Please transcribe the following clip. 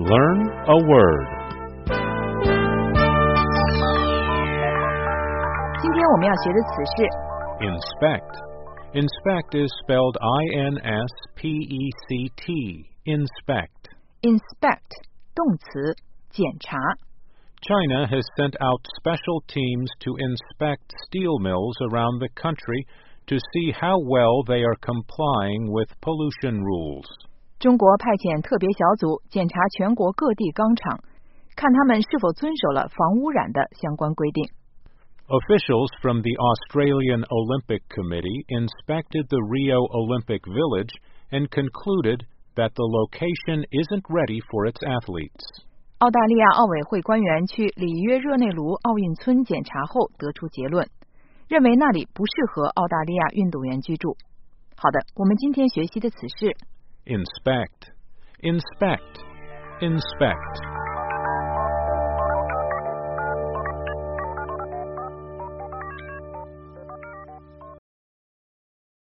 Learn a word. 今天我们要学的词是 Inspect. Inspect is spelled I-N-S-P-E-C-T. Inspect. inspect 动词检查。 China has sent out special teams to inspect steel mills around the country to see how well they are complying with pollution rules. 中国派遣特别小组检查全国各地钢厂，看他们是否遵守了防污染的相关规定。 Officials from the Australian Olympic Committee inspected the Rio Olympic Village and concluded that the location isn't ready for its athletes. 澳大利亚奥委会官员去里约热内卢奥运村检查后得出结论，认为那里不适合澳大利亚运动员居住。好的，我们今天学习的词是 Inspect. Inspect. Inspect.